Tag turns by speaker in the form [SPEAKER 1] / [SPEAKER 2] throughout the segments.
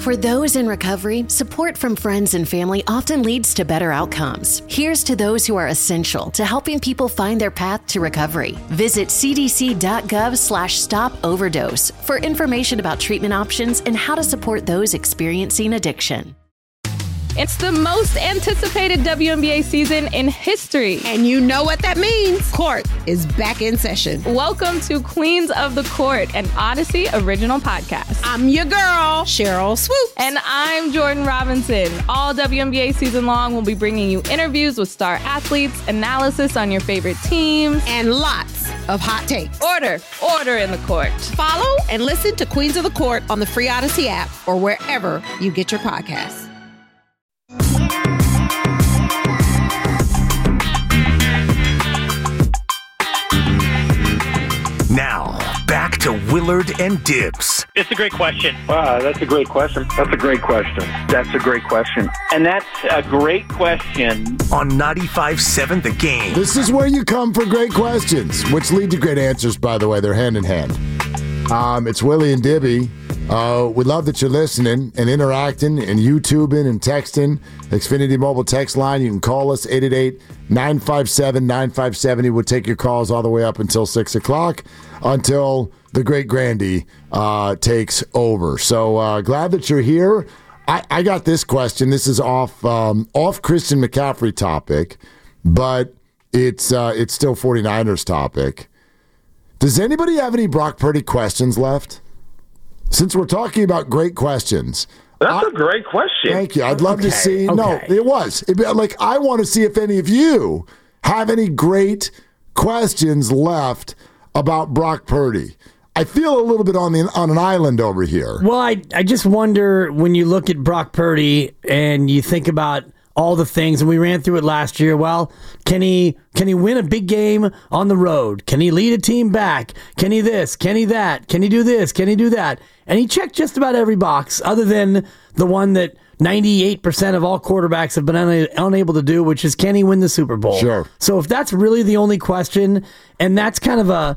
[SPEAKER 1] For those in recovery, support from friends and family often leads to better outcomes. Here's to those who are essential to helping people find their path to recovery. Visit cdc.gov/stop overdose for information about treatment options and how to support those experiencing addiction.
[SPEAKER 2] It's the most anticipated WNBA season in history.
[SPEAKER 3] And you know what that means. Court is back in session.
[SPEAKER 2] Welcome to Queens of the Court, an Odyssey original podcast.
[SPEAKER 3] I'm your girl, Cheryl Swoops.
[SPEAKER 2] And I'm Jordan Robinson. All WNBA season long, we'll be bringing you interviews with star athletes, analysis on your favorite teams,
[SPEAKER 3] and lots of hot takes.
[SPEAKER 2] Order in the court.
[SPEAKER 3] Follow and listen to Queens of the Court on the free Odyssey app or wherever you get your podcasts.
[SPEAKER 4] Now, back to Willard and Dibbs.
[SPEAKER 5] It's a great question.
[SPEAKER 6] Wow, that's a great question. That's a great question. That's a great question.
[SPEAKER 5] And that's a great question.
[SPEAKER 4] On 95.7 The Game.
[SPEAKER 7] This is where you come for great questions, which lead to great answers, by the way. They're hand in hand. It's Willie and Dibby. We love that you're listening and interacting and YouTubing and texting. Xfinity Mobile text line. You can call us 888-957-9570. We'll take your calls all the way up until 6 o'clock until the great Grandy takes over. So glad that you're here. I got this question. This is off Christian McCaffrey topic, but it's still 49ers topic. Does anybody have any Brock Purdy questions left? Since we're talking about great questions.
[SPEAKER 6] That's a great question.
[SPEAKER 7] Thank you. I'd love to see.
[SPEAKER 8] Okay.
[SPEAKER 7] No, it was. I want to see if any of you have any great questions left about Brock Purdy. I feel a little bit on an island over here.
[SPEAKER 8] Well, I just wonder when you look at Brock Purdy and you think about all the things, and we ran through it last year. Well, can he win a big game on the road? Can he lead a team back? Can he this? Can he that? Can he do this? Can he do that? And he checked just about every box other than the one that 98% of all quarterbacks have been unable to do, which is can he win the Super Bowl?
[SPEAKER 7] Sure.
[SPEAKER 8] So if that's really the only question, and that's kind of a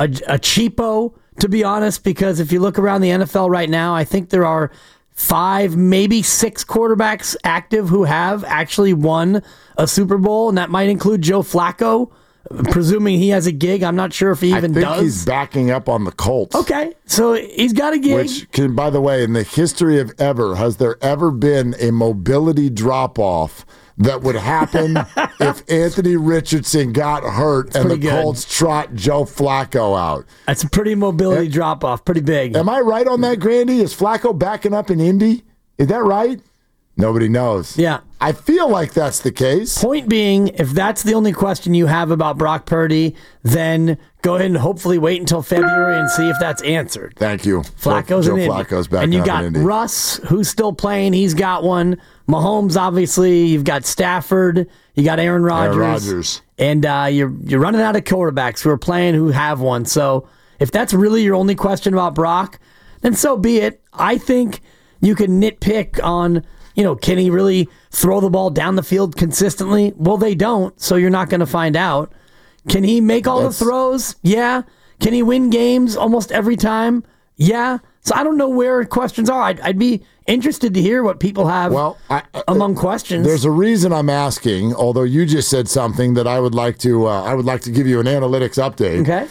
[SPEAKER 8] cheapo, to be honest, because if you look around the NFL right now, I think there are 5, maybe 6 quarterbacks active who have actually won a Super Bowl, and that might include Joe Flacco, presuming he has a gig. I'm not sure if he even does.
[SPEAKER 7] I think he's backing up on the Colts.
[SPEAKER 8] Okay, so he's got a gig.
[SPEAKER 7] Which, by the way, in the history of ever, has there ever been a mobility drop-off that would happen if Anthony Richardson got hurt and the Colts trot Joe Flacco out?
[SPEAKER 8] That's a pretty mobility drop-off, pretty big.
[SPEAKER 7] Am I right on that, Grandy? Is Flacco backing up in Indy? Is that right? Nobody knows.
[SPEAKER 8] Yeah.
[SPEAKER 7] I feel like that's the case.
[SPEAKER 8] Point being, if that's the only question you have about Brock Purdy, then go ahead and hopefully wait until February and see if that's answered.
[SPEAKER 7] Thank you.
[SPEAKER 8] Flacco's
[SPEAKER 7] Joe
[SPEAKER 8] in Indy.
[SPEAKER 7] Flacco's back
[SPEAKER 8] and you
[SPEAKER 7] up
[SPEAKER 8] got
[SPEAKER 7] in Indy.
[SPEAKER 8] Russ, who's still playing. He's got one. Mahomes, obviously. You've got Stafford. You got Aaron Rodgers. And you're running out of quarterbacks who are playing who have one. So if that's really your only question about Brock, then so be it. I think you can nitpick on, can he really throw the ball down the field consistently? Well, they don't, so you're not going to find out. Can he make all the throws? Yeah. Can he win games almost every time? Yeah. So I don't know where questions are. I'd be interested to hear what people have among questions.
[SPEAKER 7] There's a reason I'm asking, although you just said something that I would like to give you an analytics update.
[SPEAKER 8] Okay.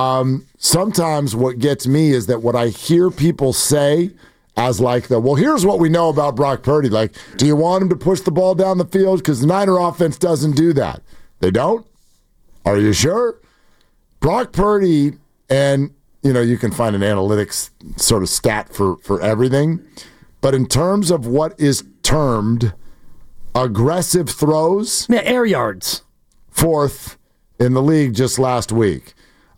[SPEAKER 7] Sometimes what gets me is that what I hear people say as here's what we know about Brock Purdy. Like, do you want him to push the ball down the field? Because the Niner offense doesn't do that. They don't? Are you sure? Brock Purdy, and you can find an analytics sort of stat for everything. But in terms of what is termed aggressive throws,
[SPEAKER 8] air yards,
[SPEAKER 7] 4th in the league just last week.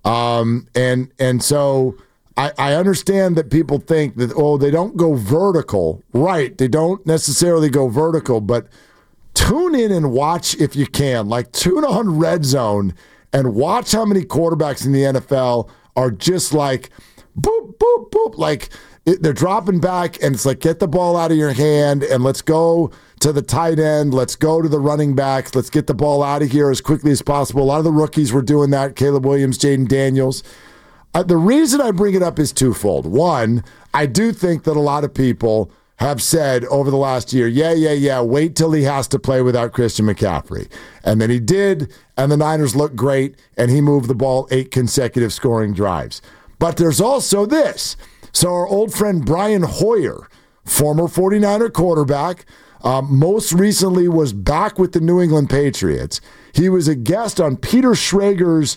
[SPEAKER 7] And so I understand that people think that, they don't go vertical. Right, they don't necessarily go vertical, but tune in and watch if you can. Tune on Red Zone and watch how many quarterbacks in the NFL are just boop, boop, boop. They're dropping back, and it's get the ball out of your hand, and let's go to the tight end. Let's go to the running backs. Let's get the ball out of here as quickly as possible. A lot of the rookies were doing that. Caleb Williams, Jaden Daniels. The reason I bring it up is twofold. One, I do think that a lot of people have said over the last year, yeah, wait till he has to play without Christian McCaffrey. And then he did, and the Niners looked great, and he moved the ball 8 consecutive scoring drives. But there's also this. So our old friend Brian Hoyer, former 49er quarterback, most recently was back with the New England Patriots. He was a guest on Peter Schrager's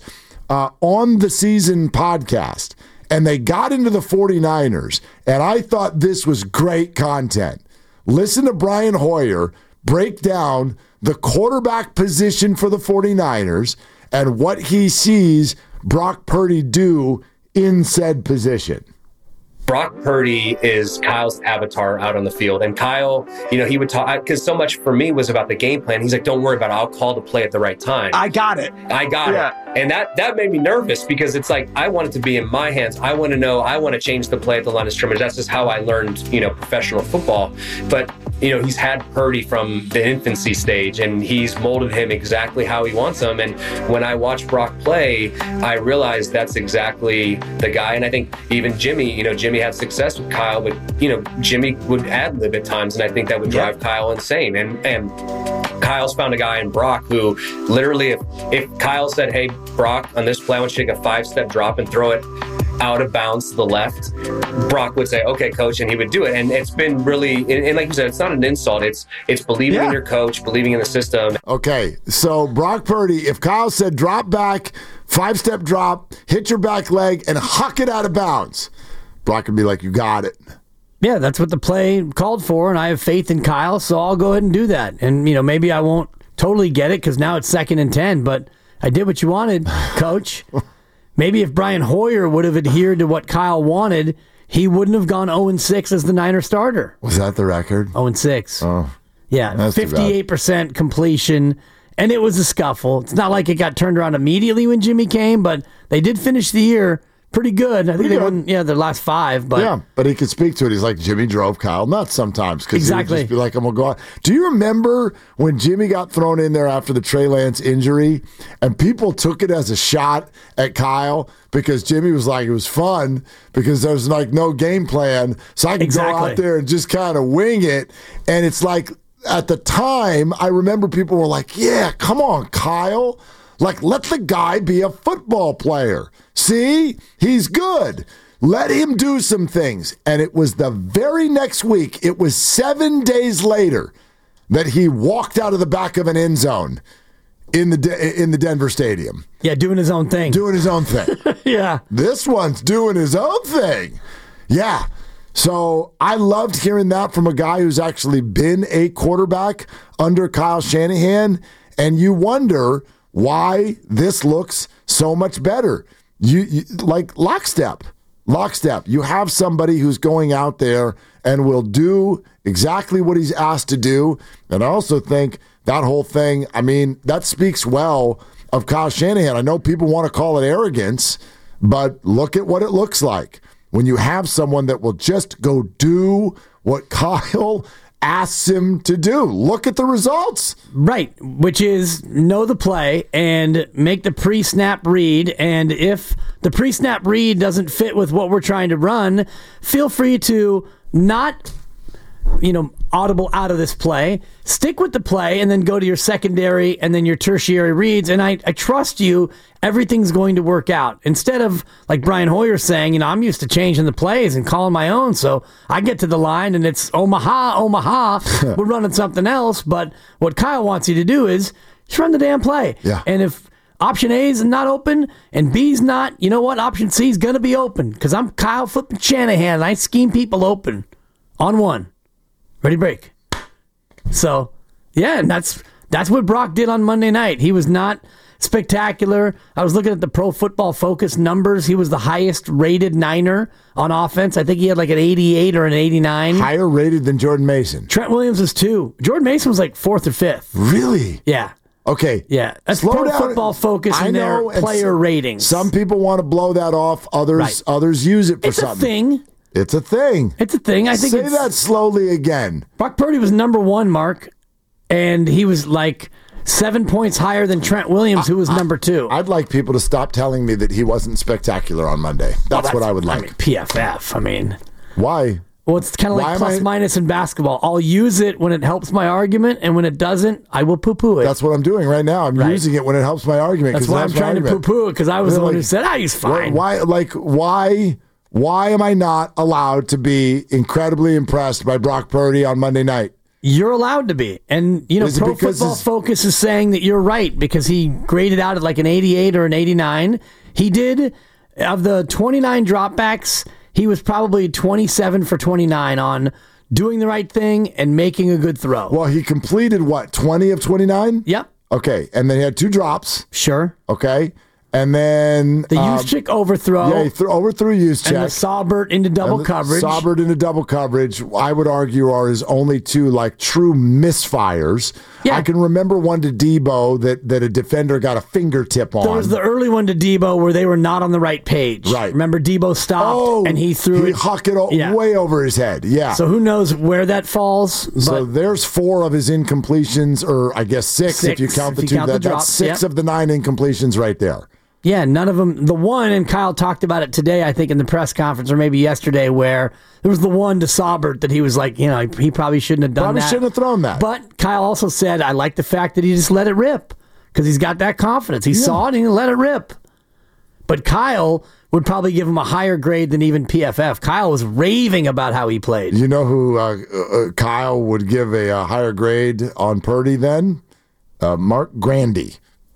[SPEAKER 7] On the Season podcast, and they got into the 49ers, and I thought this was great content. Listen to Brian Hoyer break down the quarterback position for the 49ers and what he sees Brock Purdy do in said position.
[SPEAKER 9] Brock Purdy is Kyle's avatar out on the field. And Kyle, he would talk, because so much for me was about the game plan. He's like, don't worry about it. I'll call the play at the right time.
[SPEAKER 10] I got it.
[SPEAKER 9] And that made me nervous because it's like, I want it to be in my hands. I want to know, I want to change the play at the line of scrimmage. That's just how I learned, professional football. But, he's had Purdy from the infancy stage and he's molded him exactly how he wants him. And when I watched Brock play, I realized that's exactly the guy. And I think even Jimmy, Jimmy had success with Kyle, but, Jimmy would ad-lib at times. And I think that would drive Kyle insane. And Kyle's found a guy in Brock who literally, if Kyle said, hey, Brock, on this play, I want you to take a 5-step drop and throw it out of bounds to the left, Brock would say, okay, coach, and he would do it. And it's been really, and like you said, it's not an insult. It's believing in your coach, believing in the system.
[SPEAKER 7] Okay, so Brock Purdy, if Kyle said drop back, 5-step drop, hit your back leg, and huck it out of bounds, Brock would be like, you got it.
[SPEAKER 8] Yeah, that's what the play called for, and I have faith in Kyle, so I'll go ahead and do that. And, maybe I won't totally get it because now it's 2nd and 10, but I did what you wanted, coach. Maybe if Brian Hoyer would have adhered to what Kyle wanted, he wouldn't have gone 0-6 as the Niner starter.
[SPEAKER 7] Was that the record?
[SPEAKER 8] 0-6.
[SPEAKER 7] Oh.
[SPEAKER 8] Yeah, 58% completion, and it was a scuffle. It's not like it got turned around immediately when Jimmy came, but they did finish the year pretty good. I think they won, their last 5. But
[SPEAKER 7] but he could speak to it. He's like, Jimmy drove Kyle nuts sometimes.
[SPEAKER 8] Exactly.
[SPEAKER 7] He'd just be like, I'm going to go out. Do you remember when Jimmy got thrown in there after the Trey Lance injury and people took it as a shot at Kyle because Jimmy was like, it was fun because there's like no game plan. So I can go out there and just kind of wing it. And it's like, at the time, I remember people were like, yeah, come on, Kyle. Like, let the guy be a football player. See? He's good. Let him do some things. And it was the very next week, it was 7 days later, that he walked out of the back of an end zone in the Denver Stadium.
[SPEAKER 8] Yeah, doing his own thing.
[SPEAKER 7] Doing his own thing.
[SPEAKER 8] Yeah.
[SPEAKER 7] This one's doing his own thing. Yeah. So I loved hearing that from a guy who's actually been a quarterback under Kyle Shanahan. And you wonder why this looks so much better. You like lockstep. You have somebody who's going out there and will do exactly what he's asked to do. And I also think that whole thing, that speaks well of Kyle Shanahan. I know people want to call it arrogance, but look at what it looks like when you have someone that will just go do what Kyle asks him to do. Look at the results.
[SPEAKER 8] Right, which is know the play and make the pre-snap read. And if the pre-snap read doesn't fit with what we're trying to run, feel free to not, audible out of this play. Stick with the play and then go to your secondary and then your tertiary reads. And I trust you. Everything's going to work out. Instead of, like Brian Hoyer saying, I'm used to changing the plays and calling my own, so I get to the line and it's Omaha, we're running something else. But what Kyle wants you to do is just run the damn play.
[SPEAKER 7] Yeah.
[SPEAKER 8] And if option A is not open and B's not, you know what? Option C is going to be open because I'm Kyle flipping Shanahan and I scheme people open on one. Ready, break. So, yeah, and that's what Brock did on Monday night. He was not spectacular. I was looking at the Pro Football Focus numbers. He was the highest rated Niner on offense. I think he had like an 88 or an 89.
[SPEAKER 7] Higher rated than Jordan Mason.
[SPEAKER 8] Trent Williams was 2. Jordan Mason was like 4th or 5th.
[SPEAKER 7] Really?
[SPEAKER 8] Yeah.
[SPEAKER 7] Okay.
[SPEAKER 8] Yeah. That's Pro Football Focus in their player ratings.
[SPEAKER 7] Some people want to blow that off. Others use it for something. It's a thing.
[SPEAKER 8] It's a thing. I think
[SPEAKER 7] Say that slowly again.
[SPEAKER 8] Brock Purdy was number 1, Mark, and he was like 7 points higher than Trent Williams, who was number 2.
[SPEAKER 7] I'd like people to stop telling me that he wasn't spectacular on Monday. That's what I would like.
[SPEAKER 8] PFF.
[SPEAKER 7] Why?
[SPEAKER 8] Well, it's kind of like plus minus in basketball. I'll use it when it helps my argument, and when it doesn't, I will poo-poo it.
[SPEAKER 7] That's what I'm doing right now. I'm using it when it helps my argument.
[SPEAKER 8] That's why I'm trying to poo-poo it, because I was the one who said, he's fine.
[SPEAKER 7] Why am I not allowed to be incredibly impressed by Brock Purdy on Monday night?
[SPEAKER 8] You're allowed to be. And, Pro Football Focus is saying that you're right, because he graded out at like an 88 or an 89. He did, of the 29 dropbacks, he was probably 27 for 29 on doing the right thing and making a good throw.
[SPEAKER 7] Well, he completed, 20 of 29?
[SPEAKER 8] Yep.
[SPEAKER 7] Okay, and then he had 2 drops.
[SPEAKER 8] Sure.
[SPEAKER 7] Okay, and then...
[SPEAKER 8] The Juszczyk overthrow.
[SPEAKER 7] Yeah, he overthrew Juszczyk.
[SPEAKER 8] And the Saubert into double coverage.
[SPEAKER 7] Saubert into double coverage, I would argue, are his only 2, true misfires. Yeah. I can remember one to Debo that a defender got a fingertip on.
[SPEAKER 8] There was the early one to Debo where they were not on the right page.
[SPEAKER 7] Right.
[SPEAKER 8] Remember, Debo stopped and he threw it.
[SPEAKER 7] He hucked it way over his head. Yeah.
[SPEAKER 8] So who knows where that falls.
[SPEAKER 7] So there's 4 of his incompletions, or I guess 6 if you count the 2. That's 6 of the 9 incompletions right there.
[SPEAKER 8] Yeah, none of them. The one, and Kyle talked about it today, I think, in the press conference, or maybe yesterday, where there was the one to Saubert that he was like, he probably shouldn't have done that.
[SPEAKER 7] Probably shouldn't have thrown that.
[SPEAKER 8] But Kyle also said, I like the fact that he just let it rip, because he's got that confidence. He saw it and he let it rip. But Kyle would probably give him a higher grade than even PFF. Kyle was raving about how he played.
[SPEAKER 7] You know who Kyle would give a higher grade on Purdy then? Mark Grandy.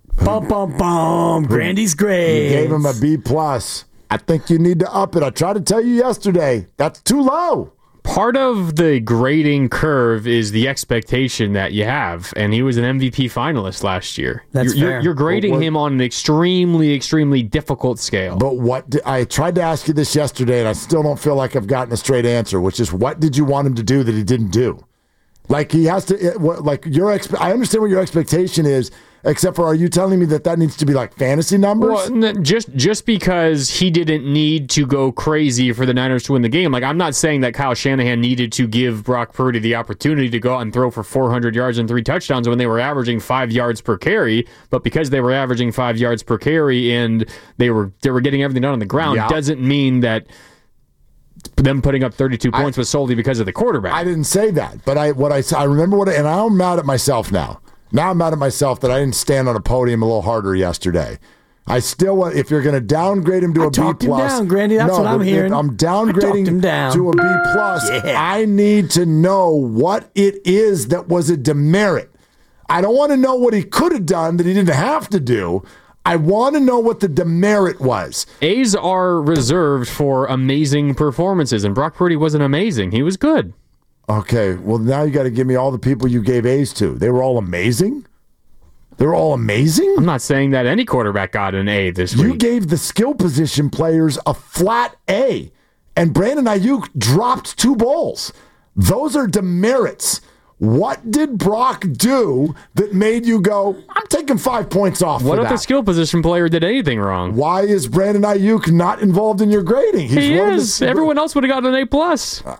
[SPEAKER 8] Grandy's grade.
[SPEAKER 7] You gave him a B+. I think you need to up it. I tried to tell you yesterday. That's too low.
[SPEAKER 10] Part of the grading curve is the expectation that you have, and he was an MVP finalist last year.
[SPEAKER 8] That's fair.
[SPEAKER 10] You're grading him on an extremely, extremely difficult scale.
[SPEAKER 7] But I tried to ask you this yesterday, and I still don't feel like I've gotten a straight answer, which is, what did you want him to do that he didn't do? He has to. I understand what your expectation is, except for, are you telling me that needs to be like fantasy numbers?
[SPEAKER 10] Well, just because he didn't need to go crazy for the Niners to win the game. I'm not saying that Kyle Shanahan needed to give Brock Purdy the opportunity to go out and throw for 400 yards and 3 touchdowns when they were averaging 5 yards per carry. But because they were averaging 5 yards per carry and they were getting everything done on the ground, doesn't mean that them putting up 32 points was solely because of the quarterback.
[SPEAKER 7] I didn't say that, but I remember and I'm mad at myself now. Now I'm mad at myself that I didn't stand on a podium a little harder yesterday. I still want, if you're going to downgrade him to a B+.
[SPEAKER 8] Talked him down, Grandy. That's what I'm hearing.
[SPEAKER 7] If I'm downgrading him to a B+, I need to know what it is that was a demerit. I don't want to know what he could have done that he didn't have to do. I want to know what the demerit was.
[SPEAKER 10] A's are reserved for amazing performances, and Brock Purdy wasn't amazing. He was good.
[SPEAKER 7] Okay, well, now you got to give me all the people you gave A's to. They were all amazing? They were all amazing?
[SPEAKER 10] I'm not saying that any quarterback got an A this week.
[SPEAKER 7] You gave the skill position players a flat A, and Brandon Ayuk dropped 2 balls. Those are demerits. What did Brock do that made you go, I'm taking 5 points off
[SPEAKER 10] What if the skill position player did anything wrong?
[SPEAKER 7] Why is Brandon Ayuk not involved in your grading?
[SPEAKER 10] He is. Everyone else would have gotten an A+.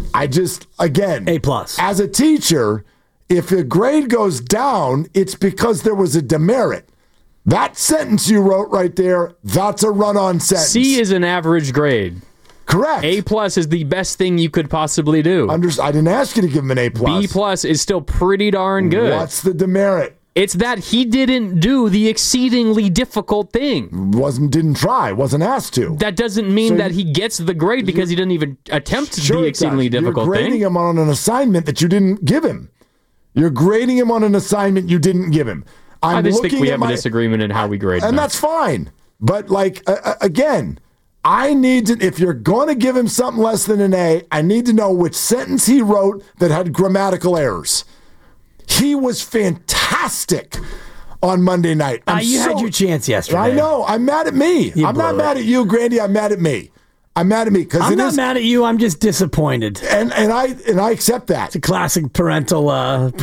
[SPEAKER 7] Again,
[SPEAKER 8] A+.
[SPEAKER 7] As a teacher, if a grade goes down, it's because there was a demerit. That sentence you wrote right there, that's a run-on sentence.
[SPEAKER 10] C is an average grade.
[SPEAKER 7] Correct.
[SPEAKER 10] A+ is the best thing you could possibly do.
[SPEAKER 7] I didn't ask you to give him an A+.
[SPEAKER 10] B+ is still pretty darn good.
[SPEAKER 7] What's the demerit?
[SPEAKER 10] It's that he didn't do the exceedingly difficult thing.
[SPEAKER 7] Didn't try, wasn't asked to.
[SPEAKER 10] That doesn't mean that he gets the grade because he didn't even attempt the exceedingly difficult thing.
[SPEAKER 7] You're grading him on an assignment that you didn't give him. You're grading him on an assignment you didn't give him.
[SPEAKER 10] I just think we have a disagreement in how we grade him.
[SPEAKER 7] And that's fine. But, again, I need to, if you're going to give him something less than an A, I need to know which sentence he wrote that had grammatical errors. He was fantastic on Monday night.
[SPEAKER 8] You had your chance yesterday.
[SPEAKER 7] I know. I'm mad at me. I'm not mad at you, Grandy. I'm mad at me. I'm mad at me because
[SPEAKER 8] I'm not mad at you. I'm just disappointed,
[SPEAKER 7] and I accept that.
[SPEAKER 8] It's a classic parental line.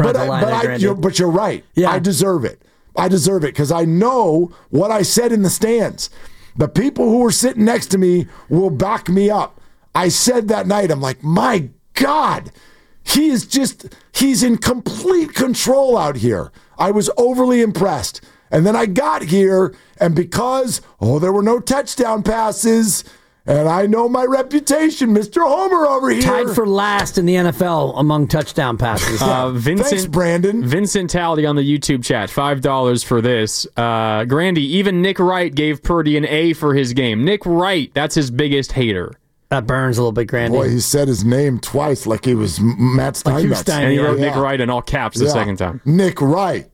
[SPEAKER 7] But you're right. Yeah. I deserve it. Because I know what I said in the stands. The people who were sitting next to me will back me up. I said that night, I'm like, my God, he's in complete control out here. I was overly impressed. And then I got here, and because, there were no touchdown passes, And I know my reputation, Mr. Homer over here.
[SPEAKER 8] Tied for last in the NFL among touchdown passes.
[SPEAKER 7] Thanks, Brandon.
[SPEAKER 10] Vincent Talley on the YouTube chat, $5 for this. Grandy, even Nick Wright gave Purdy an A for his game. Nick Wright, that's his biggest hater.
[SPEAKER 8] That burns a little bit, Grandy.
[SPEAKER 7] Boy, he said his name twice like he was Matt Steinmetz.
[SPEAKER 10] And he wrote Nick Wright in all caps the second time.
[SPEAKER 7] Nick Wright.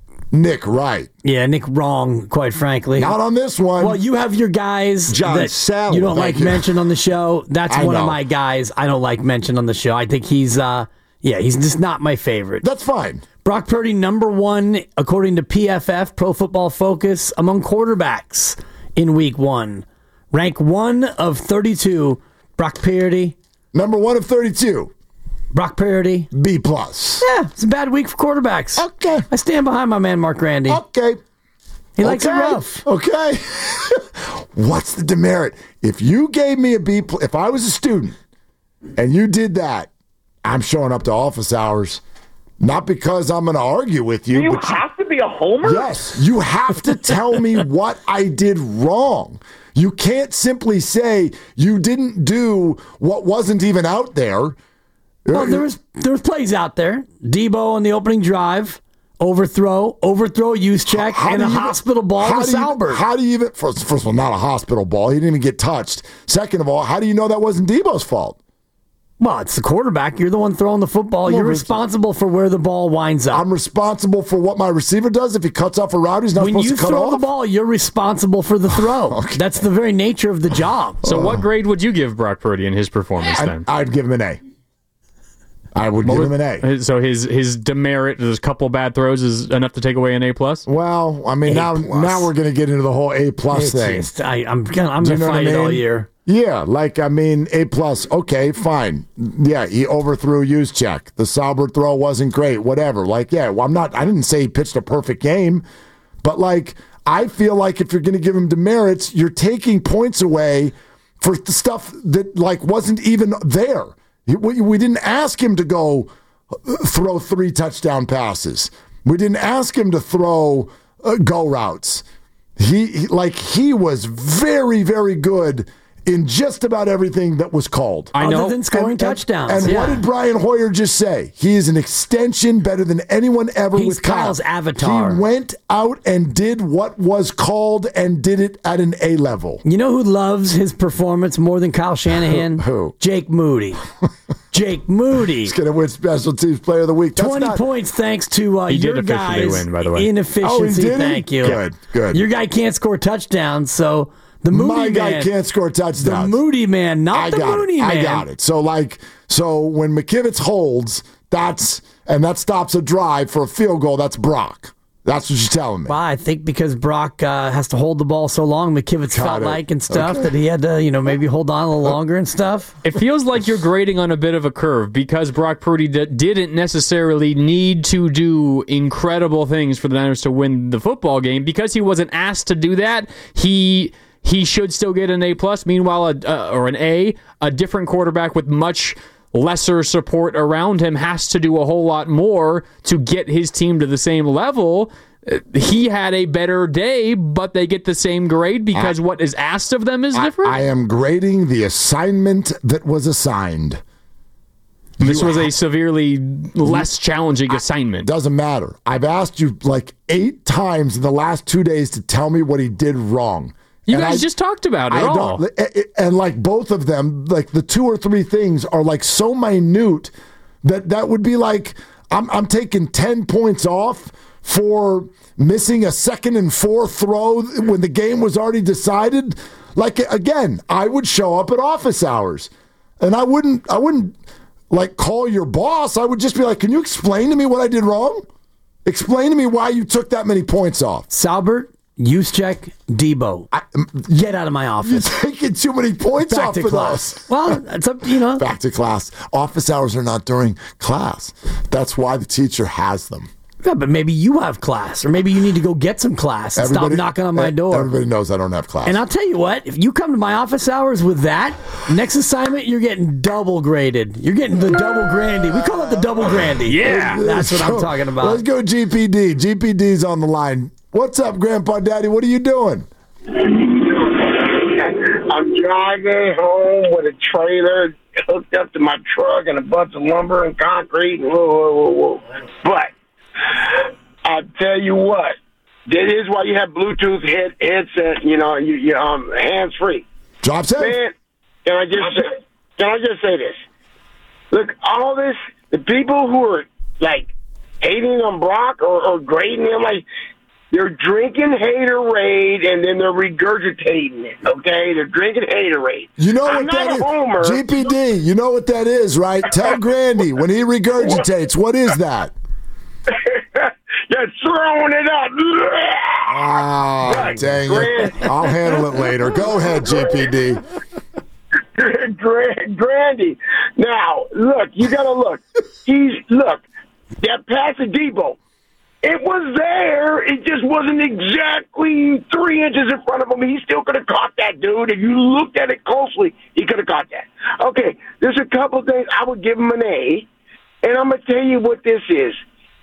[SPEAKER 8] Yeah, Nick wrong, quite frankly.
[SPEAKER 7] Not on this one.
[SPEAKER 8] Well, you have your guys
[SPEAKER 7] John
[SPEAKER 8] that
[SPEAKER 7] Sally,
[SPEAKER 8] you don't like mentioned on the show. That's one of my guys I don't like mentioned on the show. I think he's just not my favorite.
[SPEAKER 7] That's fine.
[SPEAKER 8] Brock Purdy, number 1, according to PFF, Pro Football Focus, among quarterbacks in Week 1. Rank 1 of 32, Brock Purdy.
[SPEAKER 7] Number 1 of 32.
[SPEAKER 8] Brock Purdy.
[SPEAKER 7] B+.
[SPEAKER 8] Yeah, it's a bad week for quarterbacks.
[SPEAKER 7] Okay.
[SPEAKER 8] I stand behind my man, Mark Grandy.
[SPEAKER 7] Okay.
[SPEAKER 8] He likes it rough.
[SPEAKER 7] Okay. What's the demerit? If you gave me a B+, if I was a student and you did that, I'm showing up to office hours. Not because I'm going to argue with you.
[SPEAKER 5] Do you have to be a homer?
[SPEAKER 7] Yes. You have to tell me what I did wrong. You can't simply say you didn't do what wasn't even out there.
[SPEAKER 8] Well, there was plays out there. Debo on the opening drive, overthrow, use check, and a hospital ball to Salbert.
[SPEAKER 7] How do you even, first of all, not a hospital ball. He didn't even get touched. Second of all, how do you know that wasn't Debo's fault?
[SPEAKER 8] Well, it's the quarterback. You're the one throwing the football. You're responsible for where the ball winds up.
[SPEAKER 7] I'm responsible for what my receiver does. If he cuts off a route, he's not supposed to cut off.
[SPEAKER 8] When you throw the ball, you're responsible for the throw. Okay. That's the very nature of the job.
[SPEAKER 10] So what grade would you give Brock Purdy in his performance then?
[SPEAKER 7] I'd give him an A. I would give him an A.
[SPEAKER 10] So his demerit, there's a couple bad throws, is enough to take away an A+?
[SPEAKER 7] Well, I mean, now we're going to get into the whole A+ thing.
[SPEAKER 8] I'm going to fight it all year.
[SPEAKER 7] Yeah, A+, okay, fine. Yeah, he overthrew use check. The Salbert throw wasn't great, whatever. I didn't say he pitched a perfect game, but I feel like if you're going to give him demerits, you're taking points away for the stuff that wasn't even there. We didn't ask him to go throw 3 touchdown passes. We didn't ask him to throw go routes. He was very, very good in just about everything that was called.
[SPEAKER 8] I know. Other than scoring touchdowns.
[SPEAKER 7] And what did Brian Hoyer just say? He is an extension better than anyone ever with Kyle.
[SPEAKER 8] Kyle's avatar.
[SPEAKER 7] He went out and did what was called and did it at an A level.
[SPEAKER 8] You know who loves his performance more than Kyle Shanahan?
[SPEAKER 7] Who?
[SPEAKER 8] Jake Moody. Jake Moody.
[SPEAKER 7] He's going to win Special Teams Player of the Week.
[SPEAKER 8] 20 points thanks to your guys'
[SPEAKER 10] win, by the way.
[SPEAKER 8] inefficiency. Thank you.
[SPEAKER 7] Good.
[SPEAKER 8] Your guy can't score touchdowns, so...
[SPEAKER 7] My guy can't score touchdowns.
[SPEAKER 8] The Moody man, not the Moody man.
[SPEAKER 7] I got it. So when McKivitz holds, that stops a drive for a field goal, that's Brock. That's what you're telling me.
[SPEAKER 8] Well, I think because Brock has to hold the ball so long, McKivitz felt and stuff that he had to, maybe hold on a little longer and stuff.
[SPEAKER 10] It feels like you're grading on a bit of a curve because Brock Purdy didn't necessarily need to do incredible things for the Niners to win the football game. Because he wasn't asked to do that, he should still get an A+. Meanwhile, or an A, a different quarterback with much lesser support around him has to do a whole lot more to get his team to the same level. He had a better day, but they get the same grade because what is asked of them is different?
[SPEAKER 7] I am grading the assignment that was assigned.
[SPEAKER 10] This was a severely less challenging assignment.
[SPEAKER 7] Doesn't matter. I've asked you 8 times in the last 2 days to tell me what he did wrong.
[SPEAKER 10] You guys just talked about it all.
[SPEAKER 7] And both of them, the 2 or 3 things are so minute that would be I'm taking 10 points off for missing a 2nd and 4 throw when the game was already decided. Again, I would show up at office hours and I wouldn't call your boss. I would just be can you explain to me what I did wrong? Explain to me why you took that many points off.
[SPEAKER 8] Salbert, Juszczyk, Debo. Get out of my office.
[SPEAKER 7] You're taking too many points off for those.
[SPEAKER 8] Well, it's up to
[SPEAKER 7] Back to class. Office hours are not during class. That's why the teacher has them.
[SPEAKER 8] Yeah, but maybe you have class, or maybe you need to go get some class and stop knocking on my door.
[SPEAKER 7] Everybody knows I don't have class.
[SPEAKER 8] And I'll tell you what, if you come to my office hours with that, next assignment, you're getting double graded. You're getting the double Grandy. We call it the double Grandy.
[SPEAKER 10] Yeah.
[SPEAKER 8] That's what I'm talking about.
[SPEAKER 7] Let's go GPD. GPD's on the line. What's up, Grandpa Daddy? What are you doing?
[SPEAKER 11] I'm driving home with a trailer hooked up to my truck and a bunch of lumber and concrete. Whoa. But I'll tell you what, that is why you have Bluetooth headset, you hands-free.
[SPEAKER 7] Drop set?
[SPEAKER 11] Man, can I just say this? Look, all this, the people who are, like, hating on Brock or grading him, like, they're drinking Haterade and then they're regurgitating it, okay? They're drinking Haterade.
[SPEAKER 7] You know
[SPEAKER 11] I'm
[SPEAKER 7] what that
[SPEAKER 11] not
[SPEAKER 7] is?
[SPEAKER 11] a homer.
[SPEAKER 7] GPD, you know what that is, right? Tell Grandy, when he regurgitates, what is that?
[SPEAKER 11] You're throwing it up.
[SPEAKER 7] Ah, dang it. I'll handle it later. Go ahead, GPD.
[SPEAKER 11] Grandy. Now, look, you got to look. That pass to Debo, it was there. It just wasn't exactly 3 inches in front of him. He still could have caught that, dude. If you looked at it closely, he could have caught that. Okay, there's a couple things I would give him an A, and I'm going to tell you what this is.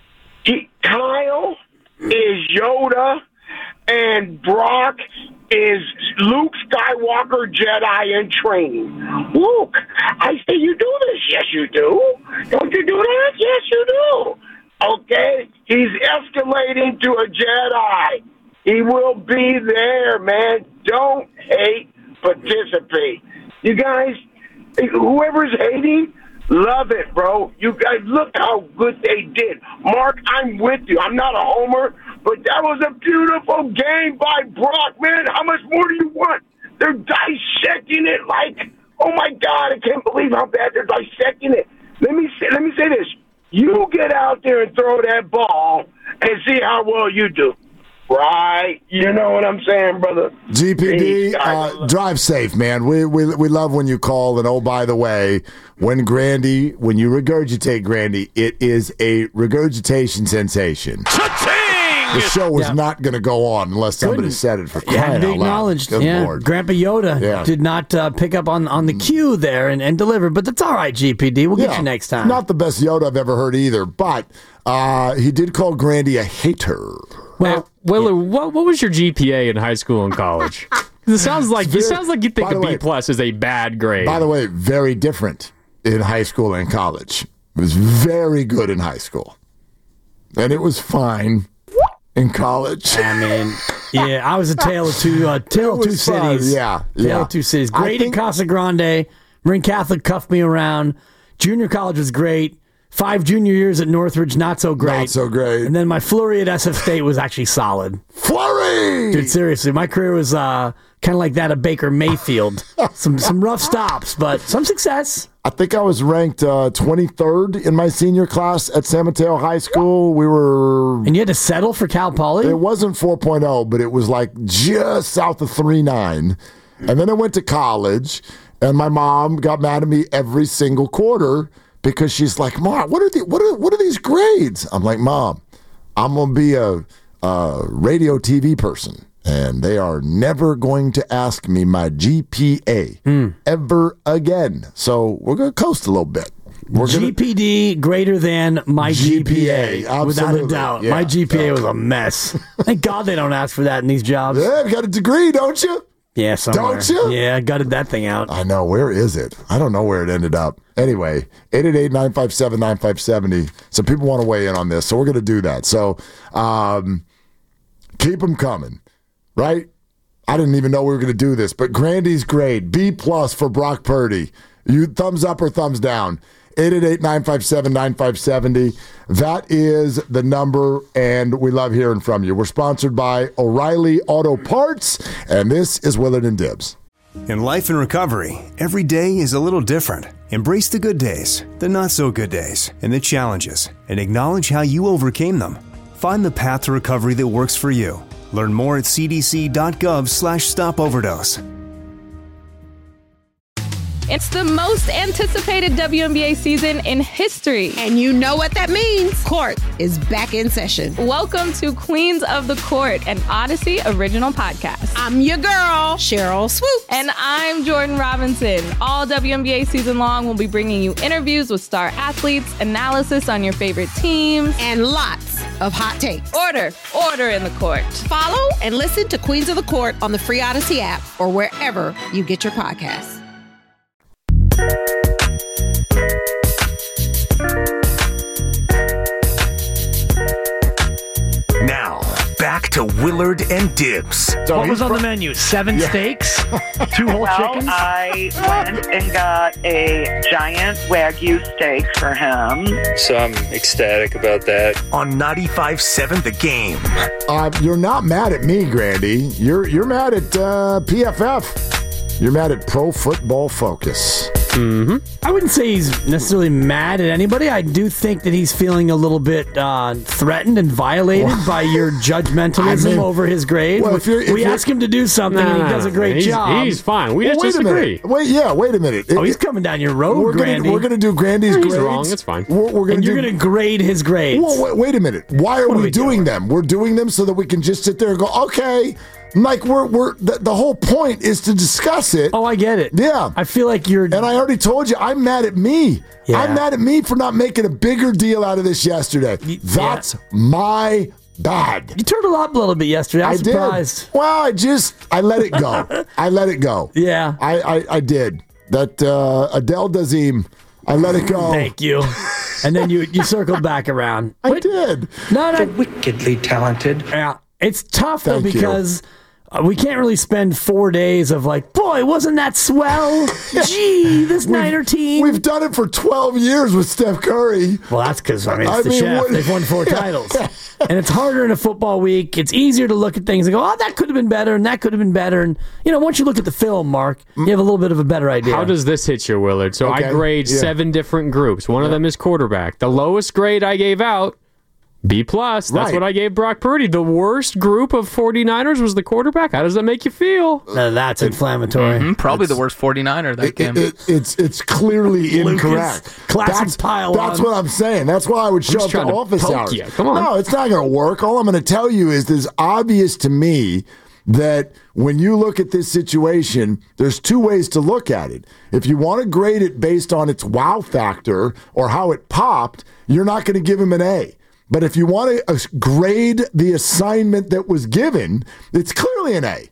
[SPEAKER 11] Kyle is Yoda, and Brock is Luke Skywalker Jedi in training. Luke, I say you do this. Yes, you do. Don't you do that? Yes, you do. Okay? He's escalating to a Jedi. He will be there, man. Don't hate, participate. You guys, whoever's hating, love it, bro. You guys, look how good they did. Mark, I'm with you. I'm not a homer, but that was a beautiful game by Brock, man. How much more do you want? They're dissecting it like, oh, my God, I can't believe how bad they're dissecting it. Let me say this. You get out there and throw that ball and see how well you do. Right? You know what I'm saying, brother?
[SPEAKER 7] GPD, drive safe, man. We love when you call. And, oh, by the way, when you regurgitate Grandy, it is a regurgitation sensation. The show was not going to go on unless somebody said it for crying out loud. Good Lord.
[SPEAKER 8] Grandpa Yoda did not pick up on the cue there and deliver, but that's all right, GPD. We'll get you next time.
[SPEAKER 7] Not the best Yoda I've ever heard either, but he did call Grandy a hater.
[SPEAKER 10] Well, Willard, what was your GPA in high school and college? It sounds like you think a B+ is a bad grade.
[SPEAKER 7] By the way, very different in high school and college. It was very good in high school, and it was fine in college.
[SPEAKER 8] I mean, I was a tale of two cities. Tale of two cities. Great at Casa Grande. Marine Catholic cuffed me around. Junior college was great. 5 junior years at Northridge, not so great.
[SPEAKER 7] Not so great.
[SPEAKER 8] And then my flurry at SF State was actually solid.
[SPEAKER 7] Flurry!
[SPEAKER 8] Dude, seriously, my career was kind of like that of Baker Mayfield. some rough stops, but some success.
[SPEAKER 7] I think I was ranked 23rd in my senior class at San Mateo High School.
[SPEAKER 8] And you had to settle for Cal Poly?
[SPEAKER 7] It wasn't 4.0, but it was like just south of 3.9. And then I went to college, and my mom got mad at me every single quarter because she's like, Mom, what are these grades? I'm like, Mom, I'm going to be a radio TV person, and they are never going to ask me my GPA ever again. So we're going to coast a little bit.
[SPEAKER 8] GPD greater than my GPA,
[SPEAKER 7] absolutely.
[SPEAKER 8] Without a doubt.
[SPEAKER 7] Yeah.
[SPEAKER 8] My GPA was a mess. Thank God they don't ask for that in these jobs.
[SPEAKER 7] Yeah, you got a degree, don't you?
[SPEAKER 8] Yeah, somewhere.
[SPEAKER 7] Don't you?
[SPEAKER 8] Yeah, I gutted that thing out.
[SPEAKER 7] I know. Where is it? I don't know where it ended up. Anyway, 888-957-9570. So people want to weigh in on this, so we're going to do that. So keep them coming, right? I didn't even know we were going to do this, but Grandy's grade, B+ for Brock Purdy. You thumbs up or thumbs down? 888-957-9570. That is the number, and we love hearing from you. We're sponsored by O'Reilly Auto Parts, and this is Willard and Dibs.
[SPEAKER 12] In life and recovery, every day is a little different. Embrace the good days, the not-so-good days, and the challenges, and acknowledge how you overcame them. Find the path to recovery that works for you. Learn more at cdc.gov/stopoverdose.
[SPEAKER 2] It's the most anticipated WNBA season in history.
[SPEAKER 3] And you know what that means. Court is back in session.
[SPEAKER 2] Welcome to Queens of the Court, an Odyssey original podcast.
[SPEAKER 3] I'm your girl, Cheryl Swoop.
[SPEAKER 2] And I'm Jordan Robinson. All WNBA season long, we'll be bringing you interviews with star athletes, analysis on your favorite teams,
[SPEAKER 3] and lots of hot takes.
[SPEAKER 2] Order in the court.
[SPEAKER 3] Follow and listen to Queens of the Court on the free Odyssey app or wherever you get your podcasts.
[SPEAKER 4] Now, back to Willard and Dibbs.
[SPEAKER 13] What was on the menu? 7 steaks? 2 whole chickens?
[SPEAKER 14] I went and got a giant Wagyu steak for him.
[SPEAKER 15] So I'm ecstatic about that.
[SPEAKER 4] On 95.7 The Game.
[SPEAKER 7] You're not mad at me, Grandy. You're mad at PFF. You're mad at Pro Football Focus.
[SPEAKER 8] Mm-hmm. I wouldn't say he's necessarily mad at anybody. I do think that he's feeling a little bit threatened and violated by your judgmentalism over his grade.
[SPEAKER 7] Well,
[SPEAKER 8] we ask him to do something and he does a great job.
[SPEAKER 10] He's fine. We just disagree.
[SPEAKER 7] Wait a minute.
[SPEAKER 8] He's coming down your road, Grandy.
[SPEAKER 7] We're going to do Grandy's grades.
[SPEAKER 10] He's wrong. It's fine.
[SPEAKER 8] You're going to grade his grades.
[SPEAKER 7] Well, wait a minute. Why are we doing them? We're doing them so that we can just sit there and go, okay. Like the whole point is to discuss it.
[SPEAKER 8] Oh, I get it.
[SPEAKER 7] Yeah.
[SPEAKER 8] I feel like you're...
[SPEAKER 7] And I already told you, I'm mad at me. Yeah. I'm mad at me for not making a bigger deal out of this yesterday. That's my bad.
[SPEAKER 8] You turned up a little bit yesterday. I was surprised.
[SPEAKER 7] Did. Well, I let it go. I let it go.
[SPEAKER 8] Yeah.
[SPEAKER 7] I did. That Adele Dazeem, I let it go.
[SPEAKER 8] Thank you. And then you circled back around.
[SPEAKER 7] I did.
[SPEAKER 8] No.
[SPEAKER 13] Wickedly talented.
[SPEAKER 8] Yeah. It's tough, though, because we can't really spend 4 days of like, boy, wasn't that swell? Gee, this Niner team.
[SPEAKER 7] We've done it for 12 years with Steph Curry.
[SPEAKER 8] Well, that's because, it's the chef. They've won 4 titles. And it's harder in a football week. It's easier to look at things and go, oh, that could have been better, and that could have been better. And, once you look at the film, Mark, you have a little bit of a better idea.
[SPEAKER 10] How does this hit you, Willard? So I grade 7 different groups. One of them is quarterback. The lowest grade I gave out, B+. That's what I gave Brock Purdy. The worst group of 49ers was the quarterback. How does that make you feel?
[SPEAKER 8] That's inflammatory.
[SPEAKER 16] Mm-hmm. Probably the worst 49er that game.
[SPEAKER 7] It's clearly incorrect.
[SPEAKER 8] Classic pile on.
[SPEAKER 7] That's what I'm saying. That's why I would show up to office hours.
[SPEAKER 10] You. Come on.
[SPEAKER 7] No, it's not going to work. All I'm going to tell you is it's obvious to me that when you look at this situation, there's 2 ways to look at it. If you want to grade it based on its wow factor or how it popped, you're not going to give him an A. But if you want to grade the assignment that was given, it's clearly an A.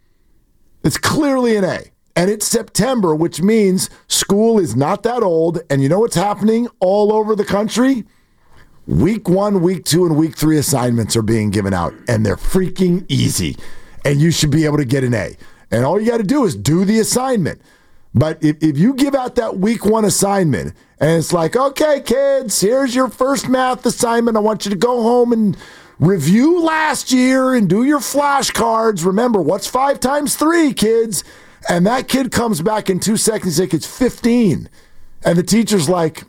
[SPEAKER 7] It's clearly an A. And it's September, which means school is not that old. And you know what's happening all over the country? Week 1, week 2, and week 3 assignments are being given out. And they're freaking easy. And you should be able to get an A. And all you got to do is do the assignment. But if you give out that week 1 assignment and it's like, okay, kids, here's your first math assignment. I want you to go home and review last year and do your flashcards. Remember, what's 5 times 3, kids? And that kid comes back in 2 seconds like it's 15. And the teacher's like,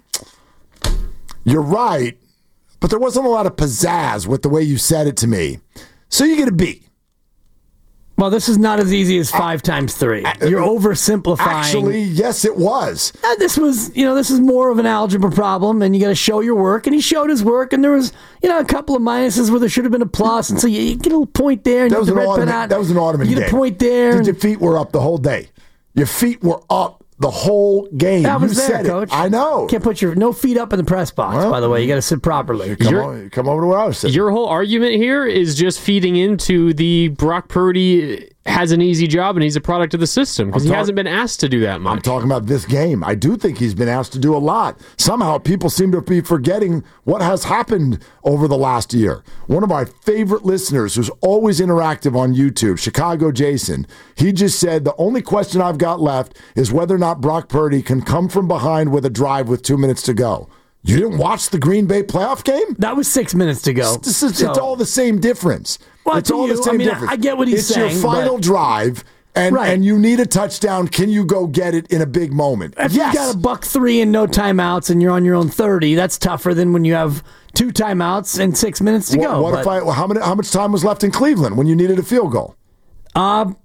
[SPEAKER 7] you're right, but there wasn't a lot of pizzazz with the way you said it to me. So you get a B.
[SPEAKER 8] Well, this is not as easy as 5 times 3. You're oversimplifying.
[SPEAKER 7] Actually, yes, it was.
[SPEAKER 8] This is more of an algebra problem, and you got to show your work. And he showed his work, and there was, a couple of minuses where there should have been a plus, and so you get a little point there. And
[SPEAKER 7] that was an ornament.
[SPEAKER 8] You get a point there.
[SPEAKER 7] Your feet were up the whole day. Your feet were up the whole game.
[SPEAKER 8] That was
[SPEAKER 7] you
[SPEAKER 8] there,
[SPEAKER 7] said
[SPEAKER 8] Coach.
[SPEAKER 7] It. I know.
[SPEAKER 8] Can't put no feet up in the press box, by the way. You got to sit properly.
[SPEAKER 7] Come over to where I was sitting.
[SPEAKER 10] Your whole argument here is just feeding into the Brock Purdy has an easy job and he's a product of the system because he hasn't been asked to do that much.
[SPEAKER 7] I'm talking about this game. I do think he's been asked to do a lot. Somehow people seem to be forgetting what has happened over the last year. One of my favorite listeners who's always interactive on YouTube, Chicago Jason, he just said the only question I've got left is whether or not Brock Purdy can come from behind with a drive with 2 minutes to go. You didn't watch the Green Bay playoff game?
[SPEAKER 8] That was 6 minutes to go.
[SPEAKER 7] It's all the same difference.
[SPEAKER 8] Well,
[SPEAKER 7] it's all the same difference.
[SPEAKER 8] I get what he's saying.
[SPEAKER 7] It's your final drive, and you need a touchdown. Can you go get it in a big moment?
[SPEAKER 8] If you got $103 and no timeouts and you're on your own 30, that's tougher than when you have 2 timeouts and 6 minutes to go.
[SPEAKER 7] How much time was left in Cleveland when you needed a field goal?
[SPEAKER 8] Probably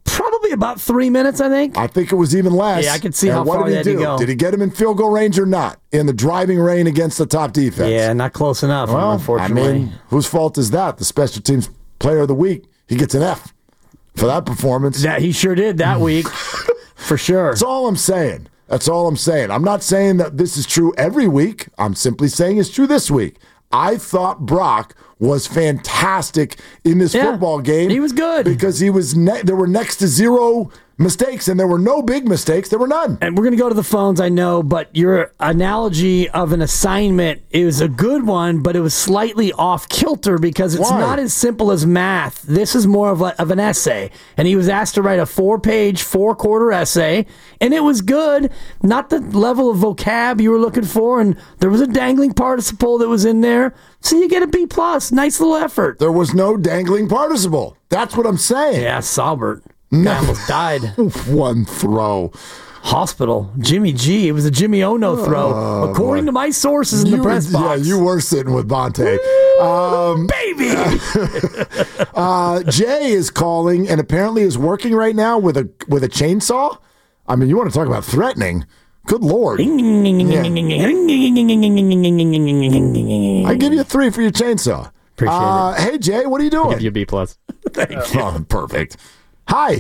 [SPEAKER 8] Probably about 3 minutes, I think.
[SPEAKER 7] I think it was even less.
[SPEAKER 8] Yeah, I could see how far that did go.
[SPEAKER 7] Did he get him in field goal range or not in the driving rain against the top defense?
[SPEAKER 8] Yeah, not close enough, unfortunately.
[SPEAKER 7] I mean, whose fault is that? The special teams player of the week, he gets an F for that performance.
[SPEAKER 8] Yeah, he sure did that week, for sure.
[SPEAKER 7] That's all I'm saying. I'm not saying that this is true every week. I'm simply saying it's true this week. I thought Brock was fantastic in this football game.
[SPEAKER 8] He was good.
[SPEAKER 7] Because he was there were next to zero mistakes, and there were no big mistakes. There were none.
[SPEAKER 8] And we're going to go to the phones, I know, but your analogy of an assignment is a good one, but it was slightly off kilter because it's not as simple as math. This is more of an essay. And he was asked to write a 4-page, 4-quarter essay, and it was good. Not the level of vocab you were looking for, and there was a dangling participle that was in there. So you get a B+. Nice little effort.
[SPEAKER 7] There was no dangling participle. That's what I'm saying.
[SPEAKER 8] Yeah, Saubert. Guy almost died.
[SPEAKER 7] One throw.
[SPEAKER 8] Hospital. Jimmy G. It was a Jimmy Ono throw, according to my sources in the press box.
[SPEAKER 7] Yeah, you were sitting with Bonte.
[SPEAKER 8] Baby!
[SPEAKER 7] Jay is calling and apparently is working right now with a chainsaw. I mean, you want to talk about threatening. Good Lord. Yeah. I give you a 3 for your chainsaw.
[SPEAKER 8] Appreciate it.
[SPEAKER 7] Hey, Jay, what are you doing?
[SPEAKER 10] I'll give you a B+.
[SPEAKER 8] Thank you.
[SPEAKER 7] Oh, perfect. Hi.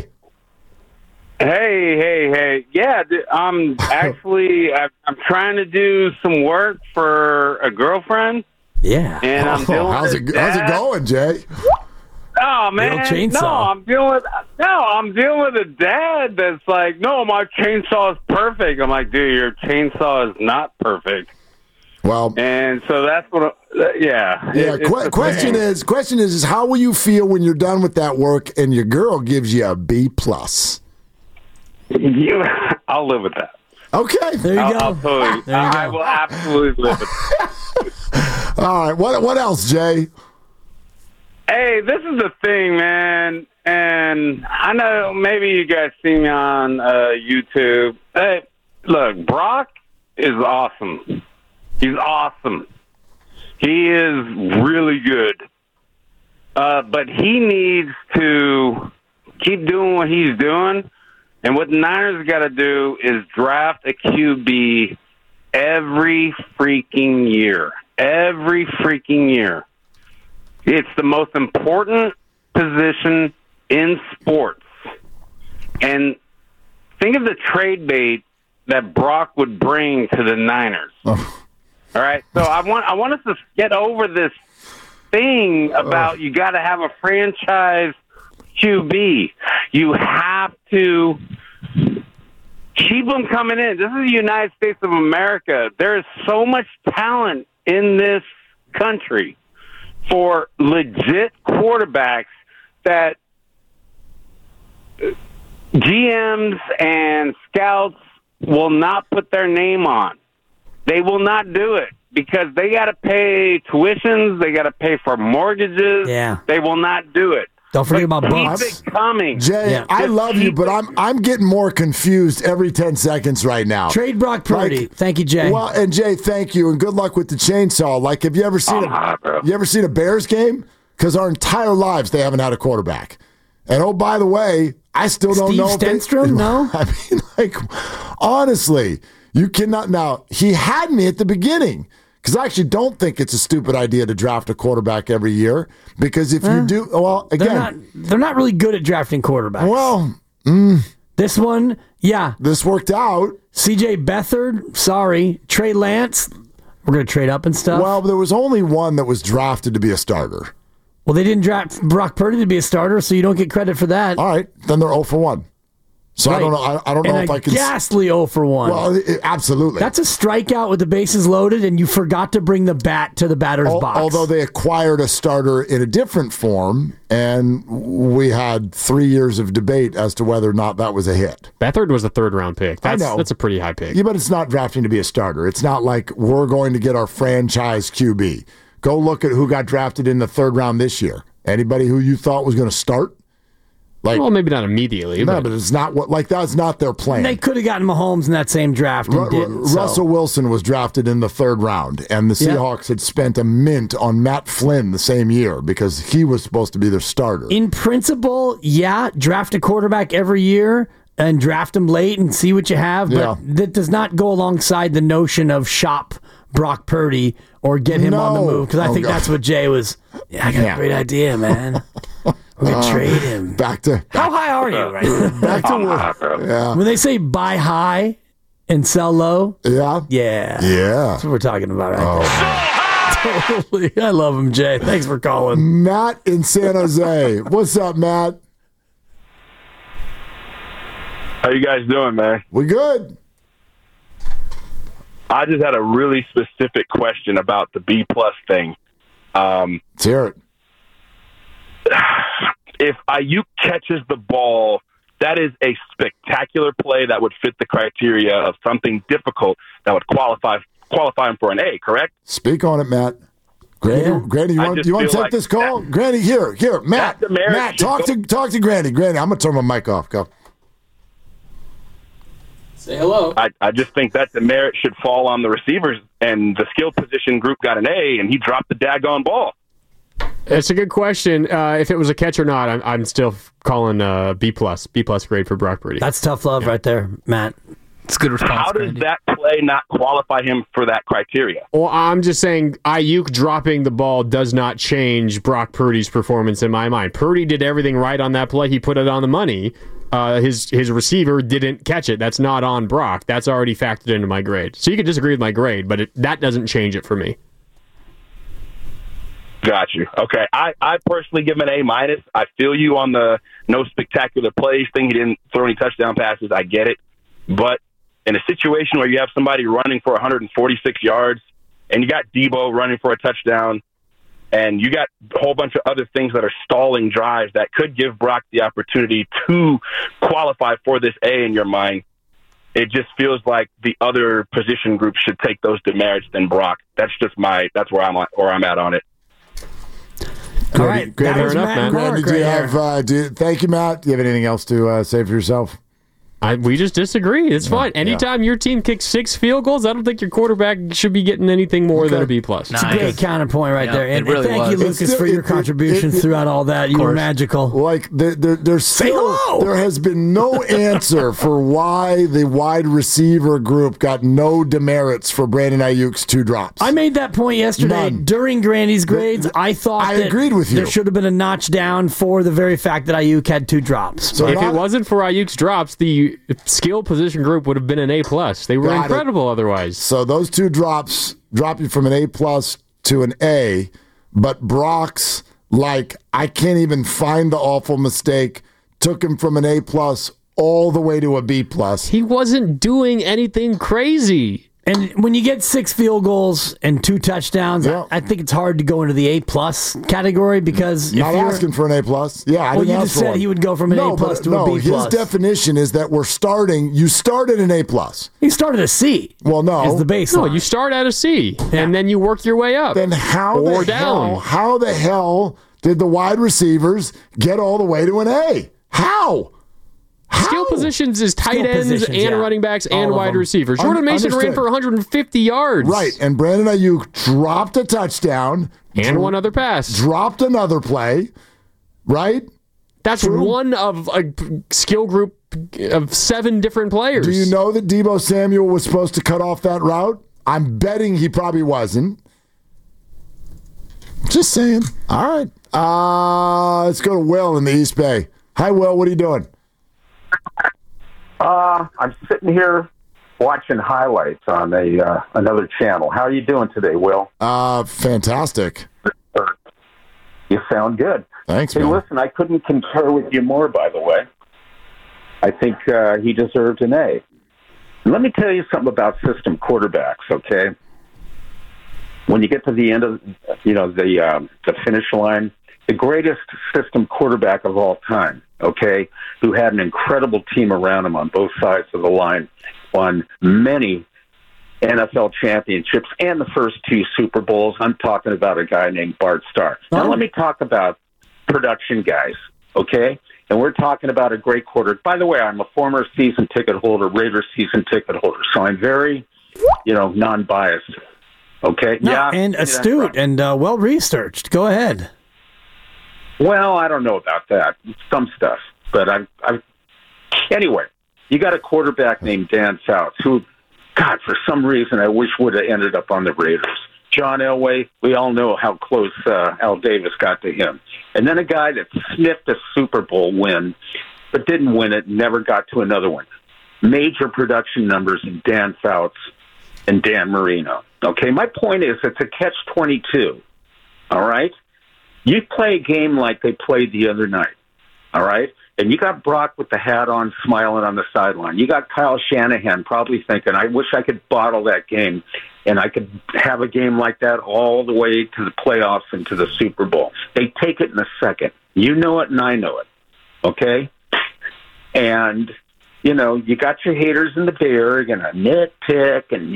[SPEAKER 17] Hey. Yeah, I'm actually, I'm trying to do some work for a girlfriend.
[SPEAKER 8] Yeah.
[SPEAKER 17] And I'm doing
[SPEAKER 7] how's it going, Jay?
[SPEAKER 17] Oh, man. I'm dealing with a dad that's like, no, my chainsaw is perfect. I'm like, dude, your chainsaw is not perfect.
[SPEAKER 7] Well,
[SPEAKER 17] and so that's what.
[SPEAKER 7] Yeah. Question is, how will you feel when you're done with that work and your girl gives you a B+?
[SPEAKER 17] I'll live with that.
[SPEAKER 7] Okay,
[SPEAKER 8] there you go.
[SPEAKER 17] I'll totally. I will absolutely live with that.
[SPEAKER 7] All right. What else, Jay?
[SPEAKER 17] Hey, this is the thing, man. And I know maybe you guys see me on YouTube. Hey, look, Brock is awesome. He's awesome. He is really good. But he needs to keep doing what he's doing. And what the Niners got to do is draft a QB every freaking year. Every freaking year. It's the most important position in sports. And think of the trade bait that Brock would bring to the Niners. Oh. All right, so I want us to get over this thing about you got to have a franchise QB. You have to keep them coming in. This is the United States of America. There is so much talent in this country for legit quarterbacks that GMs and scouts will not put their name on. They will not do it because they got to pay tuitions. They got to pay for mortgages.
[SPEAKER 8] Yeah.
[SPEAKER 17] They will not do it.
[SPEAKER 8] Don't forget about
[SPEAKER 17] books. Keep it coming.
[SPEAKER 7] Jay, I love you, but I'm getting more confused every 10 seconds right now.
[SPEAKER 8] Trade Brock Purdy. Thank you, Jay.
[SPEAKER 7] Well, and Jay, thank you, and good luck with the chainsaw. Like, have you ever seen a Bears game? Because our entire lives they haven't had a quarterback. And oh, by the way, I still don't know.
[SPEAKER 8] Steve Stenstrom? No.
[SPEAKER 7] I mean, like, honestly, you cannot. Now, he had me at the beginning. Because I actually don't think it's a stupid idea to draft a quarterback every year. Because if you do, well, again,
[SPEAKER 8] they're not really good at drafting quarterbacks.
[SPEAKER 7] Well,
[SPEAKER 8] this one, yeah,
[SPEAKER 7] this worked out.
[SPEAKER 8] C.J. Beathard, sorry, Trey Lance, we're going to trade up and stuff.
[SPEAKER 7] Well, there was only one that was drafted to be a starter.
[SPEAKER 8] Well, they didn't draft Brock Purdy to be a starter, so you don't get credit for that.
[SPEAKER 7] All right, then they're 0 for 1. So right. I don't know if I can.
[SPEAKER 8] Ghastly 0 for 1.
[SPEAKER 7] Well, absolutely.
[SPEAKER 8] That's a strikeout with the bases loaded, and you forgot to bring the bat to the batter's box.
[SPEAKER 7] Although they acquired a starter in a different form, and we had 3 years of debate as to whether or not that was a hit.
[SPEAKER 10] Beathard was a 3rd-round pick.
[SPEAKER 7] I know.
[SPEAKER 10] That's a pretty high pick.
[SPEAKER 7] Yeah, but it's not drafting to be a starter. It's not like we're going to get our franchise QB. Go look at who got drafted in the 3rd round this year. Anybody who you thought was going to start?
[SPEAKER 10] Well, maybe not immediately.
[SPEAKER 7] No, but it's not that's not their plan.
[SPEAKER 8] They could have gotten Mahomes in that same draft and didn't.
[SPEAKER 7] Russell Wilson was drafted in the 3rd round, and the Seahawks had spent a mint on Matt Flynn the same year because he was supposed to be their starter.
[SPEAKER 8] In principle, draft a quarterback every year and draft him late and see what you have, but that does not go alongside the notion of shop Brock Purdy or get him on the move, because I think that's what Jay was. I got a great idea, man. We're going to trade him.
[SPEAKER 7] How
[SPEAKER 8] high are you right now?
[SPEAKER 7] Back to work. Yeah.
[SPEAKER 8] When they say buy high and sell low.
[SPEAKER 7] Yeah.
[SPEAKER 8] That's what we're talking about right there. Totally. I love him, Jay. Thanks for calling.
[SPEAKER 7] Matt in San Jose. What's up, Matt?
[SPEAKER 6] How you guys doing, man?
[SPEAKER 7] We good.
[SPEAKER 6] I just had a really specific question about the B+ thing.
[SPEAKER 7] Let's hear it.
[SPEAKER 6] If Ayuk catches the ball, that is a spectacular play that would fit the criteria of something difficult that would qualify him for an A, correct?
[SPEAKER 7] Speak on it, Matt. Granny, you want to take this call? Granny, here, Matt. Matt, talk to Granny. Granny, I'm going to turn my mic off. Go.
[SPEAKER 10] Say hello.
[SPEAKER 6] I just think that the merit should fall on the receivers, and the skill position group got an A, and he dropped the daggone ball.
[SPEAKER 10] It's a good question. If it was a catch or not, I'm still calling B+ grade for Brock Purdy.
[SPEAKER 8] That's tough love right there, Matt.
[SPEAKER 16] It's a good response.
[SPEAKER 6] How does that play not qualify him for that criteria?
[SPEAKER 10] Well, I'm just saying Ayuk dropping the ball does not change Brock Purdy's performance in my mind. Purdy did everything right on that play. He put it on the money. His receiver didn't catch it. That's not on Brock. That's already factored into my grade. So you can disagree with my grade, but that doesn't change it for me.
[SPEAKER 6] Got you. Okay. I personally give him an A-. I feel you on the no spectacular plays thing. He didn't throw any touchdown passes. I get it. But in a situation where you have somebody running for 146 yards and you got Debo running for a touchdown and you got a whole bunch of other things that are stalling drives that could give Brock the opportunity to qualify for this A in your mind, it just feels like the other position group should take those demerits than Brock. That's where I'm at on it.
[SPEAKER 8] All right,
[SPEAKER 7] great.
[SPEAKER 8] That was Matt Gork.
[SPEAKER 7] Thank you, Matt. Do you have anything else to say for yourself?
[SPEAKER 10] We just disagree. It's fine. Anytime your team kicks 6 field goals, I don't think your quarterback should be getting anything more than a B+.
[SPEAKER 8] It's a great counterpoint right there. And
[SPEAKER 16] really
[SPEAKER 8] thank you, Lucas, for your contributions throughout all that. You were magical.
[SPEAKER 7] Like, there's still, there has been no answer for why the wide receiver group got no demerits for Brandon Ayuk's 2 drops.
[SPEAKER 8] I made that point yesterday.
[SPEAKER 7] None.
[SPEAKER 8] During Grandy's grades. I thought
[SPEAKER 7] I agreed with you.
[SPEAKER 8] There should have been a notch down for the very fact that Ayuk had 2 drops.
[SPEAKER 10] So if it wasn't for Ayuk's drops, the skill position group would have been an A+. They were incredible otherwise.
[SPEAKER 7] So those 2 drops drop you from an A+ to an A, but Brock's, I can't even find the awful mistake, took him from an A+ all the way to a B+.
[SPEAKER 10] He wasn't doing anything crazy.
[SPEAKER 8] And when you get 6 field goals and 2 touchdowns, I think it's hard to go into the A+ category because
[SPEAKER 7] not asking for an A+. Yeah, I didn't
[SPEAKER 8] you
[SPEAKER 7] ask
[SPEAKER 8] just
[SPEAKER 7] for
[SPEAKER 8] said
[SPEAKER 7] one.
[SPEAKER 8] he would go from an A+ to a B+.
[SPEAKER 7] His definition is that you started an A+.
[SPEAKER 8] You started a C.
[SPEAKER 7] Well, no.
[SPEAKER 8] Is the baseline.
[SPEAKER 10] No, you start at a C, and then you work your way up.
[SPEAKER 7] Then how the hell did the wide receivers get all the way to an A? How?
[SPEAKER 10] Skill positions is tight ends and running backs and wide receivers. Jordan Mason ran for 150 yards.
[SPEAKER 7] Right, and Brandon Ayuk dropped a touchdown.
[SPEAKER 10] And one other pass.
[SPEAKER 7] Dropped another play, right?
[SPEAKER 10] That's one of a skill group of 7 different players.
[SPEAKER 7] Do you know that Deebo Samuel was supposed to cut off that route? I'm betting he probably wasn't. Just saying. All right. Let's go to Will in the East Bay. Hi, Will. What are you doing?
[SPEAKER 18] I'm sitting here watching highlights on another channel. How are you doing today, Will?
[SPEAKER 7] Fantastic.
[SPEAKER 18] You sound good.
[SPEAKER 7] Thanks,
[SPEAKER 18] man. Hey, listen, I couldn't concur with you more, by the way. I think he deserved an A. Let me tell you something about system quarterbacks, okay? When you get to the end of, the finish line, the greatest system quarterback of all time, okay, who had an incredible team around him on both sides of the line, won many NFL championships and the first 2 Super Bowls. I'm talking about a guy named Bart Starr. Now, let me talk about production guys, okay? and we're talking about a great quarter. By the way, I'm a former season ticket holder, Raiders season ticket holder, so I'm very, non-biased. Okay?
[SPEAKER 8] No, and astute and well-researched. Go ahead.
[SPEAKER 18] Well, I don't know about that. Some stuff. But anyway, you got a quarterback named Dan Fouts who, God, for some reason I wish would have ended up on the Raiders. John Elway, we all know how close Al Davis got to him. And then a guy that sniffed a Super Bowl win, but didn't win it, never got to another one. Major production numbers in Dan Fouts and Dan Marino. Okay, my point is it's a catch-22, all right? You play a game like they played the other night, all right? And you got Brock with the hat on, smiling on the sideline. You got Kyle Shanahan probably thinking, I wish I could bottle that game, and I could have a game like that all the way to the playoffs and to the Super Bowl. They take it in a second. You know it, and I know it, okay? And, you got your haters in the Bay Area going to nitpick and,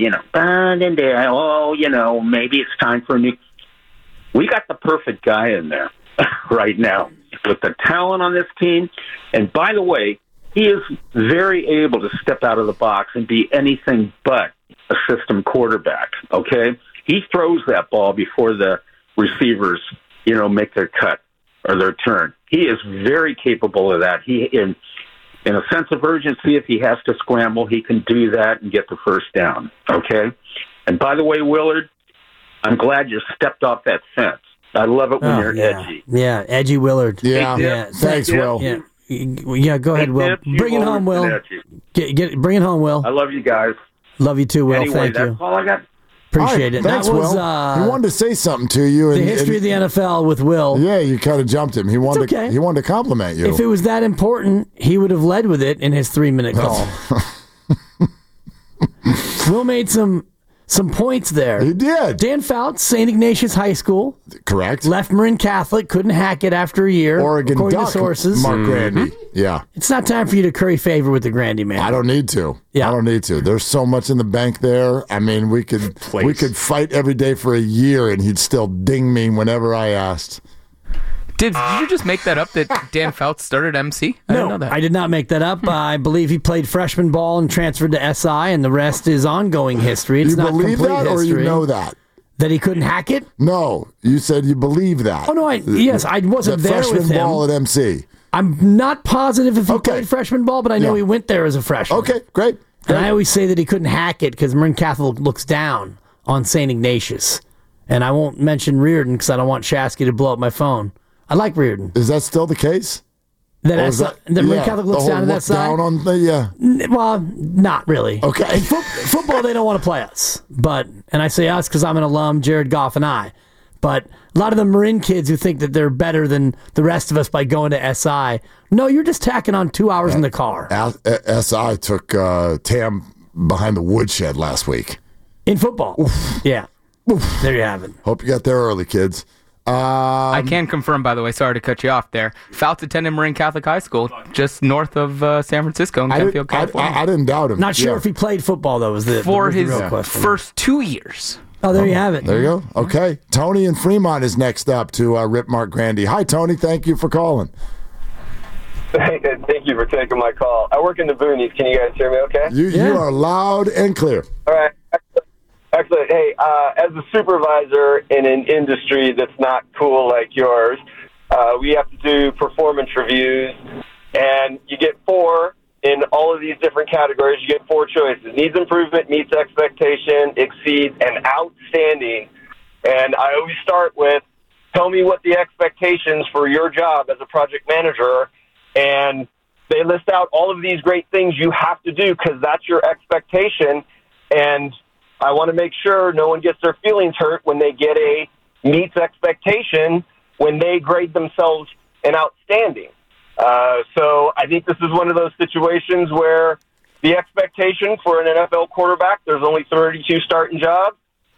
[SPEAKER 18] maybe it's time for a new... We got the perfect guy in there right now with the talent on this team. And by the way, he is very able to step out of the box and be anything but a system quarterback, okay? He throws that ball before the receivers, make their cut or their turn. He is very capable of that. He, in a sense of urgency, if he has to scramble, he can do that and get the first down, okay? And by the way, Willard, I'm glad you stepped off that fence. I love it when you're edgy.
[SPEAKER 8] Yeah, edgy Willard.
[SPEAKER 7] Yeah. Thanks, Will.
[SPEAKER 8] Yeah, go ahead, Will. Bring it home, Will. Bring it home, Will.
[SPEAKER 18] I love you guys.
[SPEAKER 8] Love you too, Will.
[SPEAKER 18] Anyway,
[SPEAKER 8] Thank you.
[SPEAKER 18] That's all I got.
[SPEAKER 8] Appreciate it.
[SPEAKER 7] Thanks,
[SPEAKER 8] that was,
[SPEAKER 7] Will. He wanted to say something to you.
[SPEAKER 8] The history of the NFL with Will.
[SPEAKER 7] Yeah, you kind of jumped him. He wanted to compliment you.
[SPEAKER 8] If it was that important, he would have led with it in his 3-minute call. Will made some points there.
[SPEAKER 7] He did.
[SPEAKER 8] Dan Fouts, St. Ignatius High School.
[SPEAKER 7] Correct.
[SPEAKER 8] Left Marin Catholic, couldn't hack it after a year.
[SPEAKER 7] Oregon
[SPEAKER 8] according
[SPEAKER 7] Duck,
[SPEAKER 8] to sources.
[SPEAKER 7] Mark Grandy. Yeah.
[SPEAKER 8] It's not time for you to curry favor with the Grandy man.
[SPEAKER 7] I don't need to.
[SPEAKER 8] Yeah.
[SPEAKER 7] I don't need to. There's so much in the bank there. I mean, we could fight every day for a year and he'd still ding me whenever I asked.
[SPEAKER 16] Did you just make that up that Dan Fouts started MC? I didn't know that.
[SPEAKER 8] I did not make that up. I believe he played freshman ball and transferred to SI, and the rest is ongoing history. It's not
[SPEAKER 7] believe
[SPEAKER 8] complete
[SPEAKER 7] that, or
[SPEAKER 8] history.
[SPEAKER 7] you know that?
[SPEAKER 8] That he couldn't hack it?
[SPEAKER 7] No, you said you believe that.
[SPEAKER 8] Oh, no, yes, I wasn't there with him.
[SPEAKER 7] Freshman ball at MC.
[SPEAKER 8] I'm not positive if he played freshman ball, but I know he went there as a freshman.
[SPEAKER 7] Okay, great.
[SPEAKER 8] And I always say that he couldn't hack it because Marin Catholic looks down on St. Ignatius. And I won't mention Reardon because I don't want Shasky to blow up my phone. I like Reardon.
[SPEAKER 7] Is that still the case?
[SPEAKER 8] That Marin Catholic looks down on that side?
[SPEAKER 7] Down on the,
[SPEAKER 8] Well, not really.
[SPEAKER 7] Okay.
[SPEAKER 8] In football, they don't want to play us. And I say us because I'm an alum, Jared Goff and I. But a lot of the Marin kids who think that they're better than the rest of us by going to SI, no, you're just tacking on 2 hours in the car.
[SPEAKER 7] SI took Tam behind the woodshed last week.
[SPEAKER 8] In football. Oof. Yeah. Oof. There you have it.
[SPEAKER 7] Hope you got there early, kids.
[SPEAKER 16] I can confirm, by the way, sorry to cut you off there. Fouts attended Marin Catholic High School, just north of San Francisco in Kentfield, California.
[SPEAKER 7] I didn't doubt him.
[SPEAKER 8] Not sure if he played football, though, was the real question.
[SPEAKER 16] First 2 years.
[SPEAKER 8] Oh, there you have it.
[SPEAKER 7] There you go. Okay. Tony in Fremont is next up to rip Mark Grandy. Hi, Tony. Thank you for calling.
[SPEAKER 19] Thank you for taking my call. I work in the boonies. Can you guys hear me okay?
[SPEAKER 7] You are loud and clear.
[SPEAKER 19] All right. Excellent. Hey, as a supervisor in an industry that's not cool like yours, we have to do performance reviews, and you get 4 in all of these different categories. You get 4 choices: needs improvement, meets expectation, exceeds, and outstanding. And I always start with, tell me what the expectations for your job as a project manager are. And they list out all of these great things you have to do because that's your expectation. And I want to make sure no one gets their feelings hurt when they get a meets expectation when they grade themselves an outstanding. So I think this is one of those situations where the expectation for an NFL quarterback, there's only 32 starting jobs.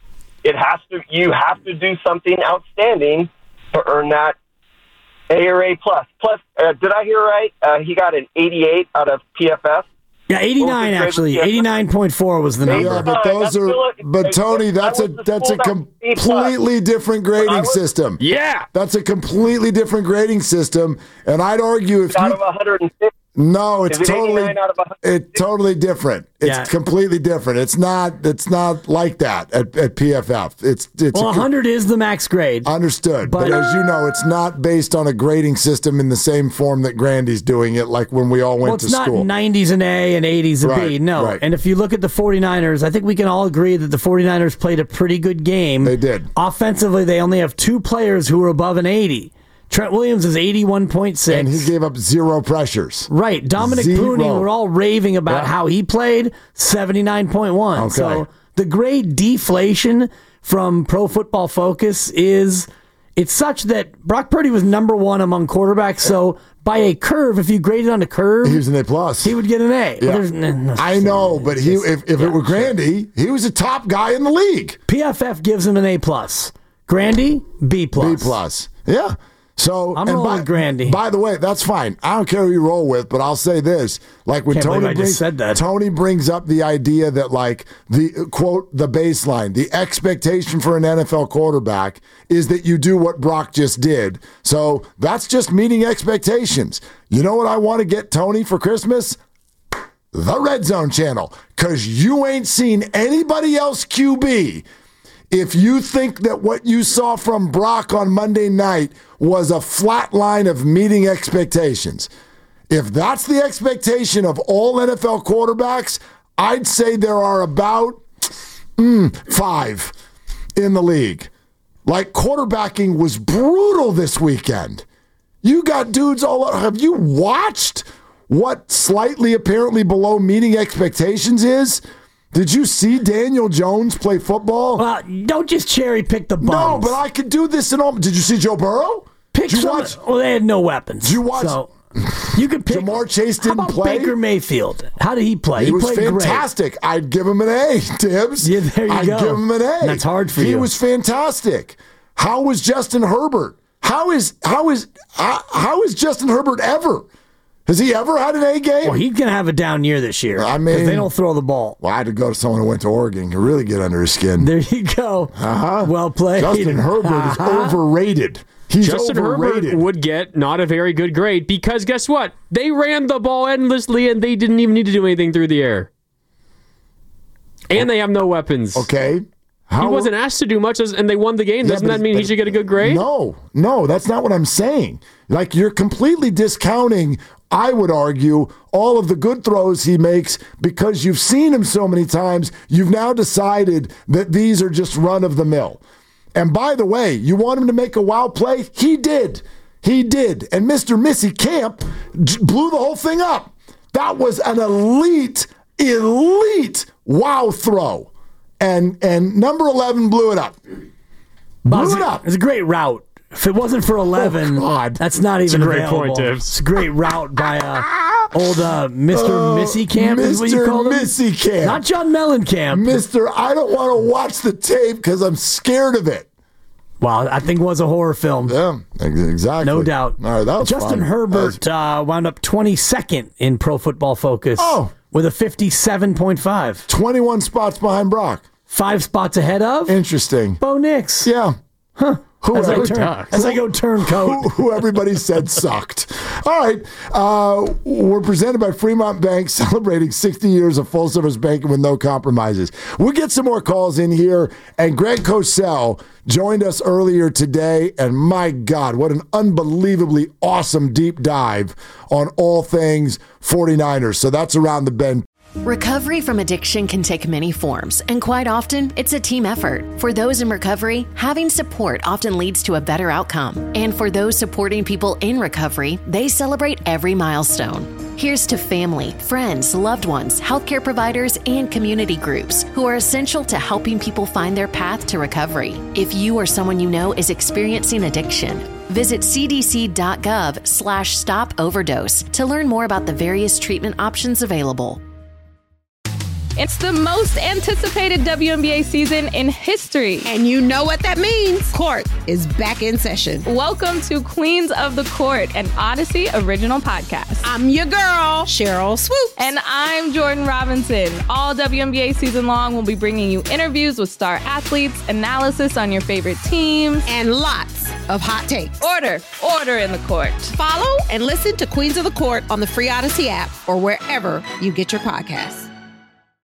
[SPEAKER 19] You have to do something outstanding to earn that A or A+. Plus, did I hear right? He got an 88 out of PFF.
[SPEAKER 8] Yeah, 89 actually. 89.4 was the number.
[SPEAKER 7] Yeah, but those are. But Tony, that's a completely different grading system.
[SPEAKER 10] Yeah,
[SPEAKER 7] that's a completely different grading system, and I'd argue if
[SPEAKER 19] out of 150.
[SPEAKER 7] No, it's
[SPEAKER 19] Is it
[SPEAKER 7] totally
[SPEAKER 19] 89 out of 100?
[SPEAKER 7] it's totally different. It's completely different. It's not like that at PFF. It's
[SPEAKER 8] 100 is the max grade.
[SPEAKER 7] Understood. But as you know, it's not based on a grading system in the same form that Grandy's doing it, like when we all went to school.
[SPEAKER 8] It's not 90s an A and 80s a B. No.
[SPEAKER 7] Right.
[SPEAKER 8] And if you look at the 49ers, I think we can all agree that the 49ers played a pretty good game.
[SPEAKER 7] They did.
[SPEAKER 8] Offensively, they only have 2 players who are above an 80. Trent Williams is 81.6.
[SPEAKER 7] And he gave up 0 pressures.
[SPEAKER 8] Right. Dominic Pooning, we're all raving about how he played, 79.1.
[SPEAKER 7] Okay.
[SPEAKER 8] So the grade deflation from Pro Football Focus it's such that Brock Purdy was number 1 among quarterbacks. So by a curve, if you graded on a curve,
[SPEAKER 7] he was an A+.
[SPEAKER 8] He would get an A.
[SPEAKER 7] Yeah. I know, but if it were Grandy, he was a top guy in the league.
[SPEAKER 8] PFF gives him an A+. Grandy, B+.
[SPEAKER 7] B+. Yeah. So
[SPEAKER 8] I'm rolling with Grandy.
[SPEAKER 7] By the way, that's fine. I don't care who you roll with, but I'll say this: like when Tony brings up the idea that, like, the quote, the baseline, the expectation for an NFL quarterback is that you do what Brock just did. So that's just meeting expectations. You know what I want to get Tony for Christmas? The Red Zone channel, because you ain't seen anybody else QB. If you think that what you saw from Brock on Monday night was a flat line of meeting expectations, if that's the expectation of all NFL quarterbacks, I'd say there are about 5 in the league. Like, quarterbacking was brutal this weekend. You got dudes all over. Have you watched what slightly apparently below meeting expectations is? Did you see Daniel Jones play football?
[SPEAKER 8] Well, don't just cherry pick the bums.
[SPEAKER 7] No, but I could do this in all. Did you see Joe Burrow?
[SPEAKER 8] Well, they had no weapons.
[SPEAKER 7] Did you watch?
[SPEAKER 8] So you can pick.
[SPEAKER 7] Jamar Chase didn't
[SPEAKER 8] how about
[SPEAKER 7] play.
[SPEAKER 8] Baker Mayfield. How did he play?
[SPEAKER 7] He was
[SPEAKER 8] played
[SPEAKER 7] fantastic.
[SPEAKER 8] Great.
[SPEAKER 7] I'd give him an A, Tibbs.
[SPEAKER 8] Yeah, there you
[SPEAKER 7] I'd
[SPEAKER 8] go.
[SPEAKER 7] give him an A.
[SPEAKER 8] That's hard for you.
[SPEAKER 7] He was fantastic. How was Justin Herbert? How is Justin Herbert ever? Has he ever had an A game?
[SPEAKER 8] Well, he's going to have a down year this year.
[SPEAKER 7] I mean,
[SPEAKER 8] if they don't throw the ball.
[SPEAKER 7] Well, I had to go to someone who went to Oregon to really get under his skin.
[SPEAKER 8] There you go. Well played.
[SPEAKER 7] Justin Herbert is overrated. He's
[SPEAKER 10] Justin
[SPEAKER 7] overrated.
[SPEAKER 10] Herbert would get not a very good grade because guess what? They ran the ball endlessly and they didn't even need to do anything through the air. And they have no weapons.
[SPEAKER 7] Okay.
[SPEAKER 10] He wasn't asked to do much, and they won the game. Doesn't that mean he should get a good grade?
[SPEAKER 7] No, that's not what I'm saying. Like, you're completely discounting, I would argue, all of the good throws he makes because you've seen him so many times. You've now decided that these are just run-of-the-mill. And by the way, you want him to make a wow play? He did. And Mr. Missy Camp blew the whole thing up. That was an elite wow throw. And number 11 blew it up.
[SPEAKER 8] It's a great route. If it wasn't for 11, that's not even
[SPEAKER 10] a great
[SPEAKER 8] available.
[SPEAKER 10] point,
[SPEAKER 8] It's a great route by old Mr. Missy Camp. Is what you call him?
[SPEAKER 7] Missy Camp.
[SPEAKER 8] Not John Mellencamp.
[SPEAKER 7] I don't want to watch the tape because I'm scared of it.
[SPEAKER 8] Well, I think it was a horror film.
[SPEAKER 7] Yeah, exactly.
[SPEAKER 8] No doubt.
[SPEAKER 7] All right, that was
[SPEAKER 8] Justin
[SPEAKER 7] fun.
[SPEAKER 8] Herbert wound up 22nd in Pro Football Focus with a 57.5.
[SPEAKER 7] 21 spots behind Brock.
[SPEAKER 8] 5 spots ahead of?
[SPEAKER 7] Interesting.
[SPEAKER 8] Bo Nix.
[SPEAKER 7] Yeah.
[SPEAKER 8] Huh. As I go turncoat.
[SPEAKER 7] Who everybody said sucked. All right. We're presented by Fremont Bank, celebrating 60 years of full-service banking with no compromises. We'll get some more calls in here. And Greg Cosell joined us earlier today. And my God, what an unbelievably awesome deep dive on all things 49ers. So that's Around the Bend.
[SPEAKER 1] Recovery from addiction can take many forms, and quite often, it's a team effort. For those in recovery, having support often leads to a better outcome. And for those supporting people in recovery, they celebrate every milestone. Here's to family, friends, loved ones, healthcare providers, and community groups who are essential to helping people find their path to recovery. If you or someone you know is experiencing addiction, visit cdc.gov/stop overdose to learn more about the various treatment options available.
[SPEAKER 2] It's the most anticipated WNBA season in history.
[SPEAKER 3] And you know what that means. Court is back in session.
[SPEAKER 2] Welcome to Queens of the Court, an Odyssey original podcast.
[SPEAKER 3] I'm your girl, Cheryl Swoops.
[SPEAKER 2] And I'm Jordan Robinson. All WNBA season long, we'll be bringing you interviews with star athletes, analysis on your favorite teams,
[SPEAKER 3] and lots of hot takes.
[SPEAKER 2] Order in the court.
[SPEAKER 3] Follow and listen to Queens of the Court on the free Odyssey app or wherever you get your podcasts.